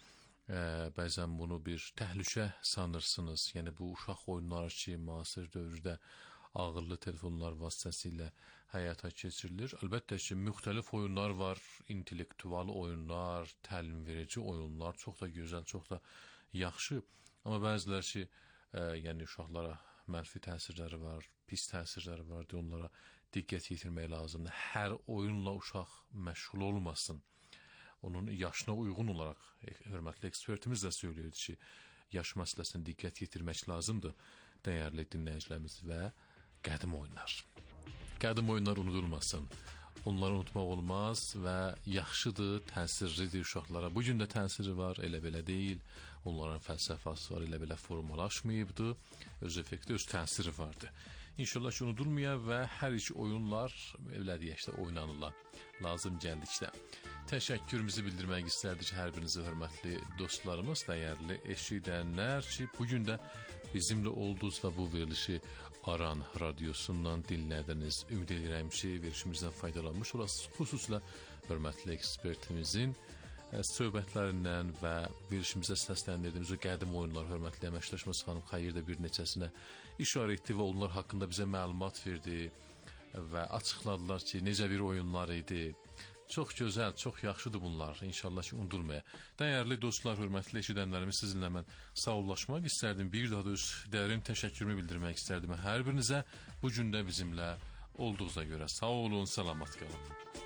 bəzən bunu bir təhlükə sanırsınız. Yəni bu uşaq oyunları ki, müasir dövrdə ağırlı telefonlar vasitəsilə həyata keçirilir. Əlbəttə ki, müxtəlif oyunlar var, intellektual oyunlar, təlim verici oyunlar, çox da gözəl, çox da yaxşı. Amma bəzilər ki, yəni uşaqlara mənfi təsirləri var, pis təsirləri var, onlara diqqət yetirmək lazımdır. Hər oyunla uşaq məşğul olmasın. Onun yaşına uyğun olaraq, hörmətli ekspertimiz də söylüyordu ki, yaş məsələsinə diqqət yetirmək lazımdır, dəyərli dinləyicilərimiz və qədim oyunlar. Qədim oyunlar unudulmasın. Onları unutmaq olmaz və yaxşıdır, təsirlidir uşaqlara. Bugün də təsiri var, elə belə deyil. Onların fəlsəfəsi var, elə belə formalaşmayıbdır. Öz effekti, öz təsiri vardır. İnşallah ki, unudulmaya və hər iki oyunlar, elə deyək də, oynanırlar. Lazım gəldikdə. Təşəkkürümüzü bildirmək istərdik hər birinizə, hörmətli dostlarımız, dəyərli eşidənlər ki, bugün də bizimlə oldunuz və bu verilişi Aran radiosundan dinlədiniz. Ümid edirəm ki, verilişimizdən faydalanmış olasınız. Xüsusilə hörmətli ekspertimizin söhbətlərindən və verilişimizə səsləndirdiyimiz o qədim oyunlar, hörmətli əməkdaşımız xanım Xeyir də bir neçəsinə işarə etdi və onlar haqqında bizə məlumat verdi və açıqladılar ki, necə bir oyunlar idi. Çox gözəl, çox yaxşıdır bunlar. İnşallah ki, unudulmaya. Dəyərli dostlar, hörmətli eşidənlərimiz, sizinlə mən sağollaşmaq istərdim. Bir daha da öz dərin təşəkkürümü bildirmək istərdim. Hər birinizə bu gün də bizimlə olduğunuza görə sağ olun, salamat qalın.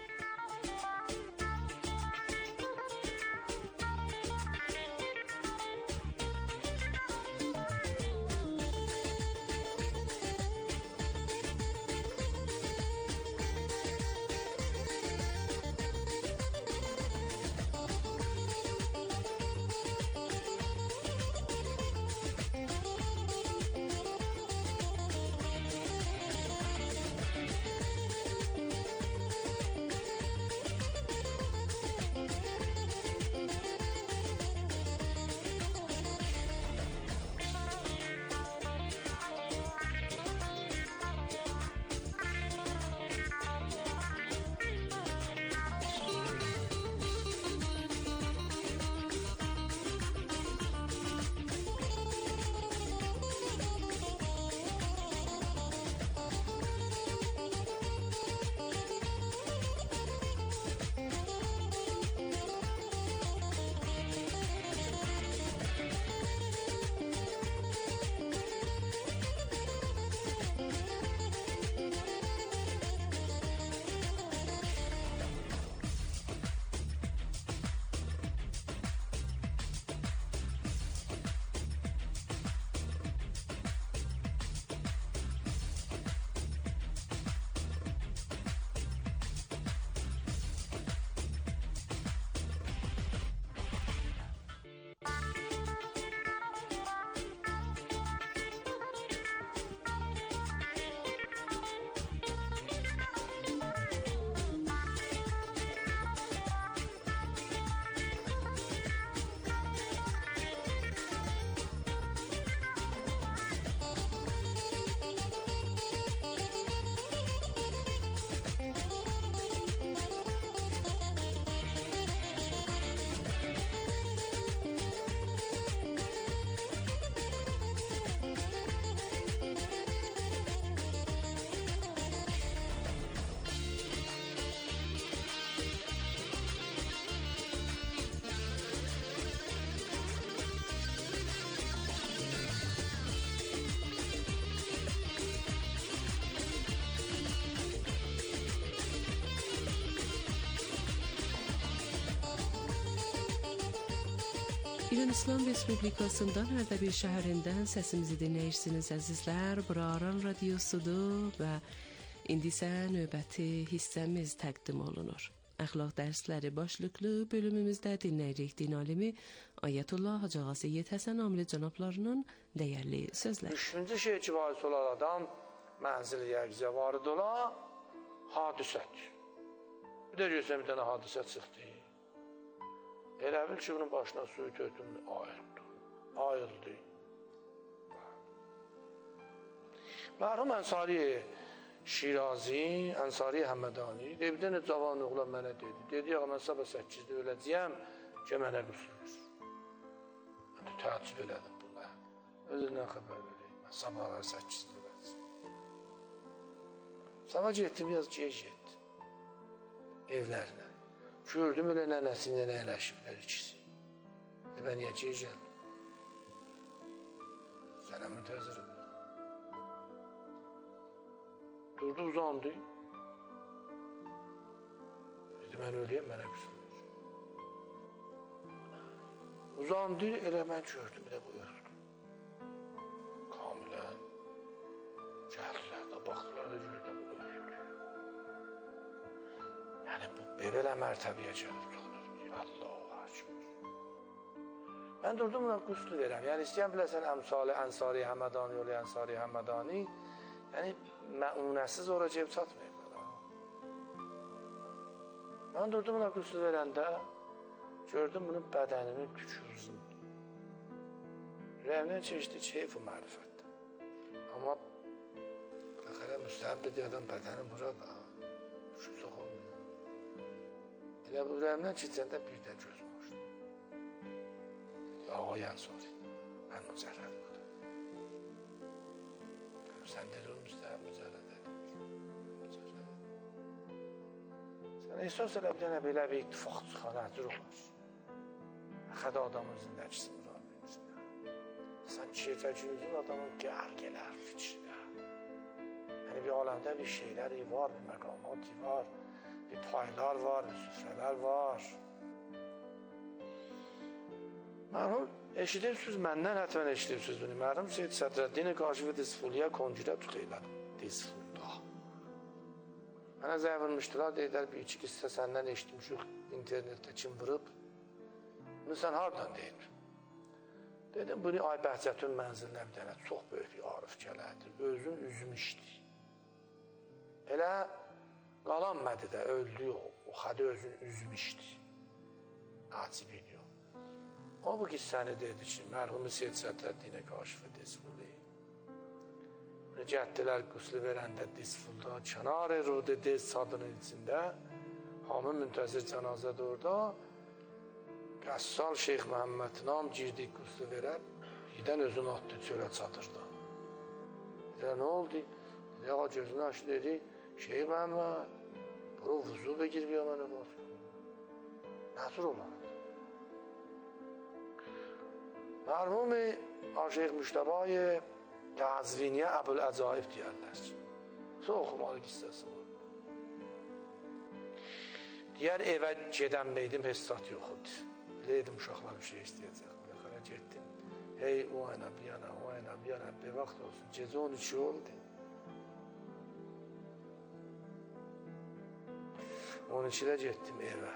İran İslam Respublikasından Ərdəbil şəhərindən səsimizi dinləyirsiniz əzizlər. Bura Aran radiosudur və indi isə növbəti hissəmiz təqdim olunur. Əxlaq dərsləri başlıqlı bölümümüzdə dinləyirik din alimi Ayətullah Hacı Ağa Seyyid Həsən Amili cənablarının dəyərli sözləri. Üçüncü şey ki, varis olan adam mənzil yəqzə varid olan hadisədir. Bir də görsən bir dənə hadisə çıxdı. Elə bil ki, bunun başına suyu tökdüm, ayıldı. Mərhum Ənsari Şirazi, Ənsari Həmədani, bir dənə cavan oğlan mənə dedi. Dedi, ya mən sabah 8-də öləcəyəm ki, mənə qüsur. Mən təəccüb elədim buna. Özündən xəbər vereyim, mən sabahlar 8-də öləcəyəm. Sabah getdim, yaz gec getdim, evlərinə. Gördüm elə nənəsində nəyləşiblər ikisi. Mən niyə gecəm? Sənə müntəzirəm. Durdu, uzandı. Dedi, mən öləyəm, mənə qüsur. Uzandı, elə mən gördüm, elə bu öldü. Kamilən. Gəldilər də, baxdılar da gördüm, bu öldü. Yəni, bu belə mərtəbəyə gəlir. Allahu Akbar. Mən durdum, buna qüslu verəm. Yəni, istəyən biləsən, Ənsari Həmədani, yolu Ənsari Həmədani, yəni, məunəsiz ora ceb çatmayıb. Mən durdum, buna qüslu verəndə, gördüm bunun bədəninin tükürzün. Rəhmdən çeşdi keyf-i mərifətdir. Amma, xərə müstəhəb bir adam bədəni burada, şu soxum. Elə bu rəhmdən keçəndə bir də gözüm açdı. Ağa Ənsari, mən mücərrəd budur. Sən dedi, o müstəhəb mücərrəd edir. Sən ehsas elə bir dənə belə bir ittifaq çıxan əcr olar. Xədə adamın zindəcisi mürabiyyəsin. Sən keyfəcünüzün adamın gərgələr fikrinə. Yəni bir aləmdə bir şeylər var, bir məqamat var. Bir paylar var, bir süfrələr var. Mərhum, eşidirsiniz, məndən hətmən eşidirsiniz bunu. Mərhum Seyyid Sədrəddin Qaşifi Disfuliyə koncirət xeylər. Disfulda. Mənə zəvrilmişdilər, deyirlər, bir iki qissə səndən eşitmişik internetdə kim vırıb. Bunu sən hardan deyir? Dedim, bunu Ay Bəhcətün mənzilinə bir dənə çox böyük bir arif gələdir. Özün üzmüşdür. Elə qalanmadı da, öldü o. O xədə özünü üzmüşdü. Acib ediyor. O bu qissəni dedi ki, mərhumu Seyyid Sədrəddin Qaşifi Disfuli. Cəddilər qüslu verəndə Disfulda, kənar-ı rude dez çadının içində, hamı müntəzir cənazədə orada, Qəssal Şeyx Məhəmməd Nam girdi qüslu verər, birdən özünü atdı çölə çadırda. Dedi, nə oldu? Dedi, ağa gözünü açdı, dedi, Şeyx Məhəmməd, bura vuzu begir bir mənə var. Nəzir olan. Mərhum-i Şeyx Müştəbay Qəzviniyə Əbül-Əcaib deyərlər. Sonra oxumalı qissəsi var. Digər evə gedənməydim, hesat yox idi. Biləydim, uşaqlar bir şey istəyəcək. Yaxara getdim. Hey, o ayna, bir yana, bir vaxt olsun. Gecə 12 oldu. 12-də getdim evə.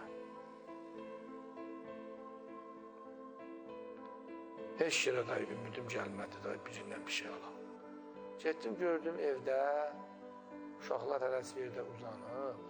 Heç yerə də ümidim gəlmədi da birindən bir şey alam. Getdim, gördüm evdə, uşaqlar hələsi bir yerdə uzanıb.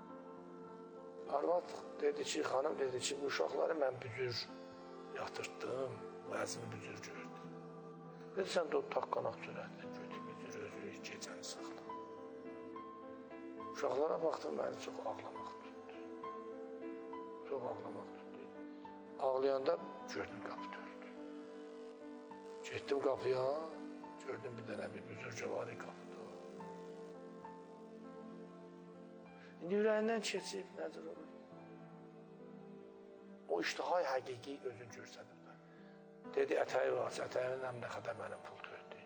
Arvad dedi ki, xanım dedi ki, bu uşaqları mən büzür yatırtdım, vəzini büzür gördüm. Dedi, sən də o taqqanaq sürətlə gördüm, büzür özü gecəni saxla. Uşaqlara baxdım, məni çox ağlamaq tutdu. Çox ağlamaq tutdu. Ağlayanda gördüm qapı dördü. Getdim qapıya, gördüm bir dənə bir büzürcəvari qapıda. İndi ürəyindən keçib, nədir olur? O iştihay həqiqi özün görsədir. Dedi, ətəyi varsa, ətəyinin əmnə qədər mənim pul tördü.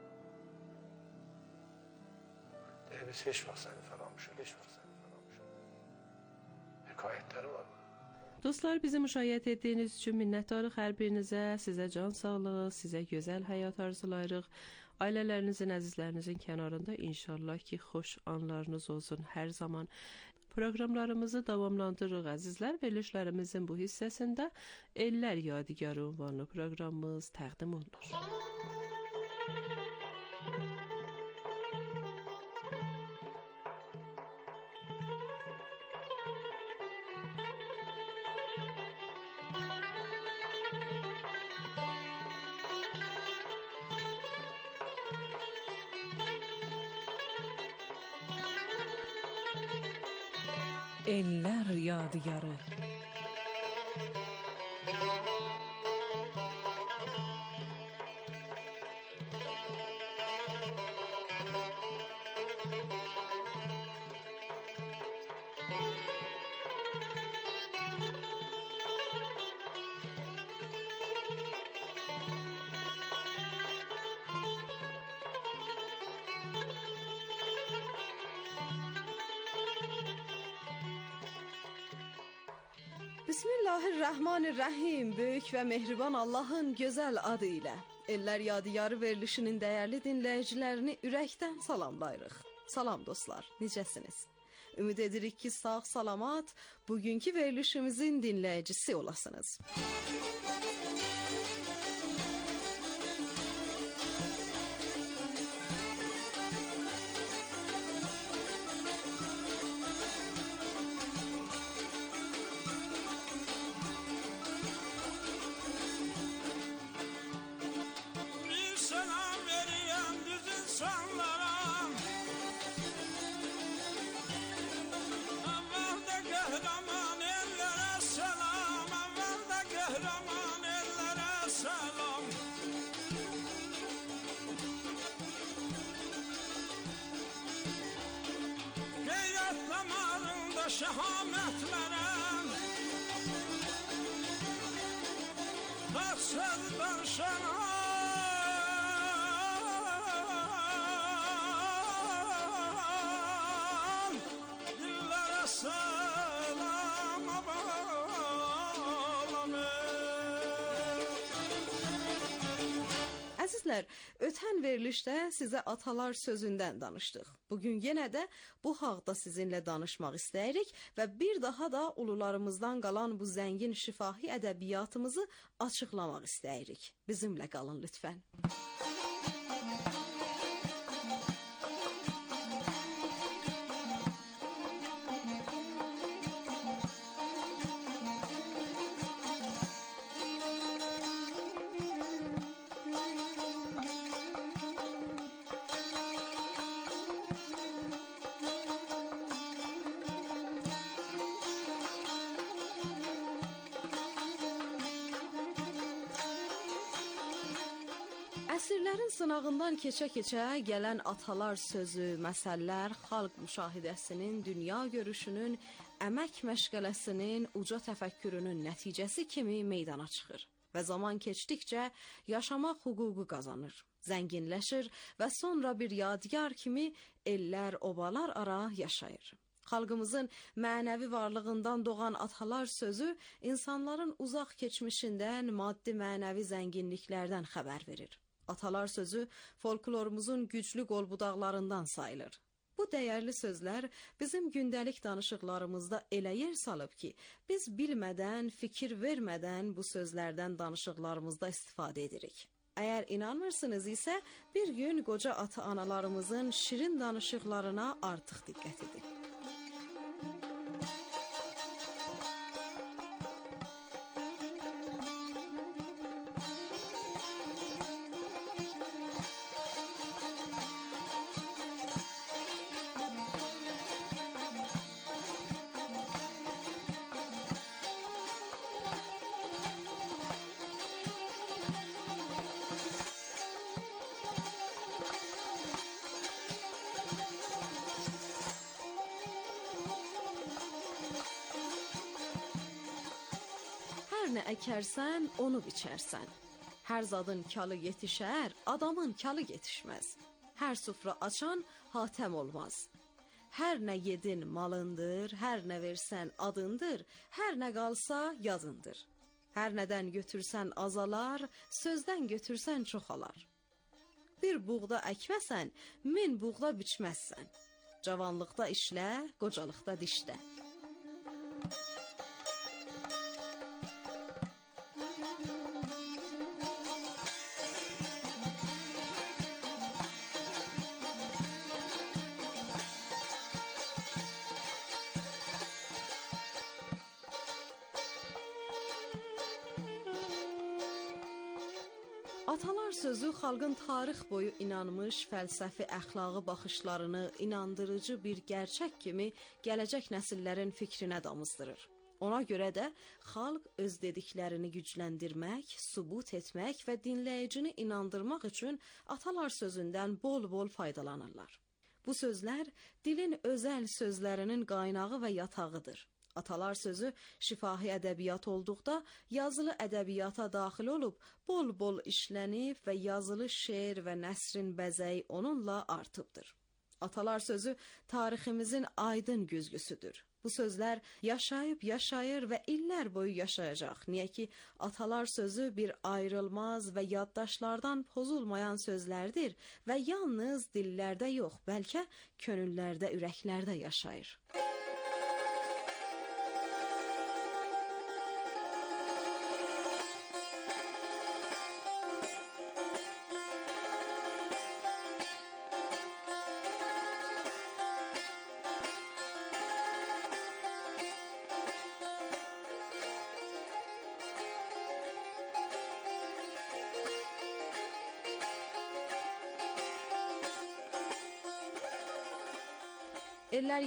Dedi, biz heç vaxt səni fərlamışıq, heç vaxt səni fərlamışıq. Hekayətləri var. Dostlar, bizi müşahidə etdiyiniz üçün minnətdarıq hər birinizə. Sizə can sağlığı, sizə gözəl həyat arzulayırıq. Ailələrinizin, əzizlərinizin kənarında inşallah ki, xoş anlarınız olsun hər zaman. Proqramlarımızı davamlandırırıq əzizlər. Verilişlərimizin bu hissəsində Ellər Yadigarı ünvanlı proqramımız təqdim olunur. Ellər Yadigarı. Bismillahirrahmanirrahim. Böyük və mehriban Allahın gözəl adı ilə Ellər Yadigarı verilişinin dəyərli dinləyicilərini ürəkdən salamlayırıq. Salam dostlar, necəsiniz? Ümid edirik ki, sağ salamat bugünkü verilişimizin dinləyicisi olasınız. Şahametlerem Nasıldan şanan Dillere selam Əzizlər, ötən verilişdə sizə atalar sözündən danışdıq. Bugün yenə də bu haqda sizinlə danışmaq istəyirik və bir daha da ulularımızdan qalan bu zəngin şifahi ədəbiyyatımızı açıqlamaq istəyirik. Bizimlə qalın lütfən. Əsrlərin sınağından keçə-keçə gələn atalar sözü, məsəllər xalq müşahidəsinin, dünya görüşünün, əmək məşğələsinin, uca təfəkkürünün nəticəsi kimi meydana çıxır və zaman keçdikcə yaşamaq hüququ qazanır, zənginləşir və sonra bir yadigar kimi ellər, obalar ara yaşayır. Xalqımızın mənəvi varlığından doğan atalar sözü insanların uzaq keçmişindən maddi-mənəvi zənginliklərdən xəbər verir. Atalar sözü folklorumuzun güclü qolbudaqlarından sayılır. Bu dəyərli sözlər bizim gündəlik danışıqlarımızda elə yer salıb ki, biz bilmədən, fikir vermədən bu sözlərdən danışıqlarımızda istifadə edirik. Əgər inanmırsınız isə bir gün qoca ata-analarımızın şirin danışıqlarına artıq diqqət edin. Hər nə əkərsən, onu biçərsən. Hər zadın kalı yetişər, adamın kalı yetişməz. Hər sufra açan hatəm olmaz. Hər nə yedin malındır, hər nə versən adındır, hər nə qalsa yadındır. Hər nədən götürsən azalar, sözdən götürsən çoxalar. Bir buğda əkməsən, 1000 buğda biçməzsən. Cavanlıqda işlə, qocalıqda dişlə. Atalar sözü xalqın tarix boyu inanmış, fəlsəfi əxlaqi baxışlarını inandırıcı bir gerçək kimi gələcək nəsillərin fikrinə damızdırır. Ona görə də xalq öz dediklərini gücləndirmək, sübut etmək və dinləyicini inandırmaq üçün atalar sözündən bol-bol faydalanırlar. Bu sözlər dilin özəl sözlərinin qaynağı və yatağıdır. Atalar sözü şifahi ədəbiyyat olduqda yazılı ədəbiyyata daxil olub, bol-bol işlənib və yazılı şeir və nəsrin bəzəyi onunla artıbdır. Atalar sözü tariximizin aydın güzgüsüdür. Bu sözlər yaşayır və illər boyu yaşayacaq. Niyə ki, atalar sözü bir ayrılmaz və yaddaşlardan pozulmayan sözlərdir və yalnız dillərdə yox, bəlkə könüllərdə, ürəklərdə yaşayır. Eller